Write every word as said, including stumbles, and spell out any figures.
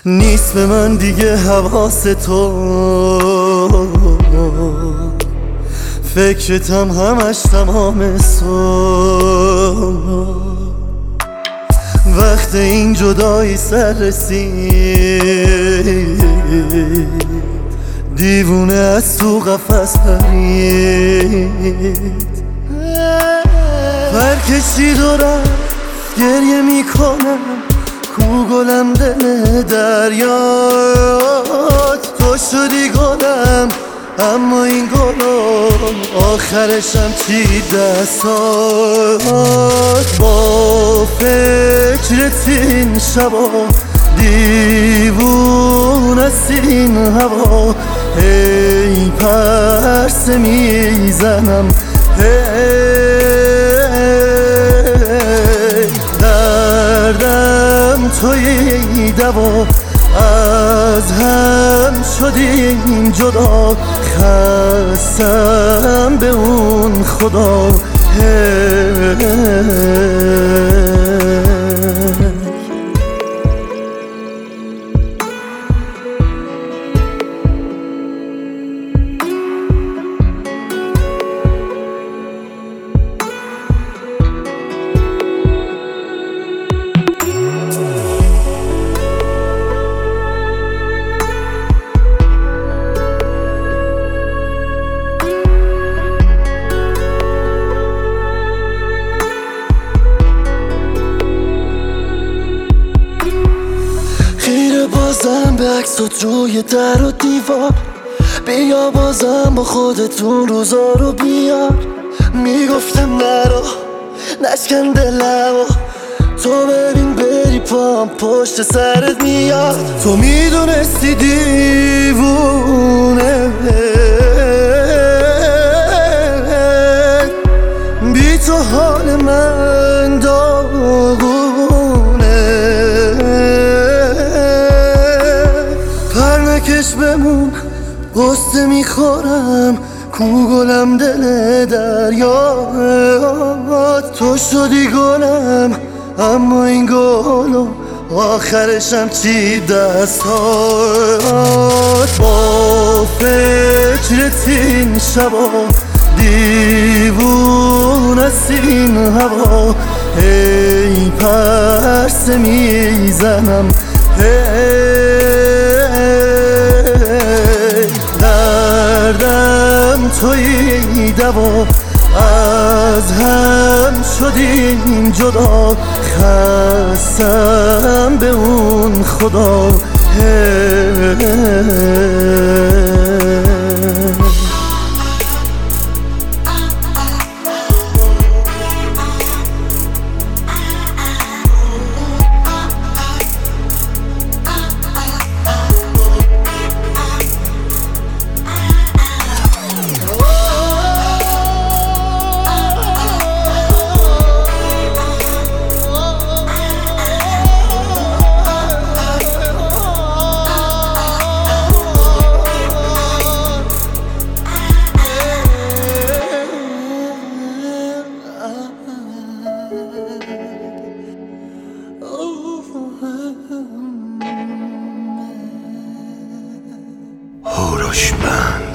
نیست به من دیگه حواس تو، فکرتم همش تمام صبح. وقت این جدایی سر رسید، دیوونه از تو قفس پرید. پرکشید و رفت، گریه میکنم، کو گلم دل دریات. تو شدی گلم اما این گلم آخرشم چی دستات. با فکرت این شبا دیوون است این هوا. هی پرسه میزنم، هی دردم توی دوا. از هم شدیم جدا، خستم به اون خدا. بازم به عکسات روی در و دیوار، بیا بازم با خودتون روزا رو بیار. میگفتم نرو نشکن دلمو، تو ببین بری پام پشت سرت میاد. تو میدونستی دیوونه بی تو حال من داغونه. پرنکش بمون قصه میخورم، کو گلم دل دریات. تو شدی گلم اما این گلم آخرشم چی دستات. با فکرت این شبا دیوون است این هوا. هی پرسه میزنم، هی دردم توی دوا. از هم شدیم جدا، خستم به اون خدا. هوروشمند.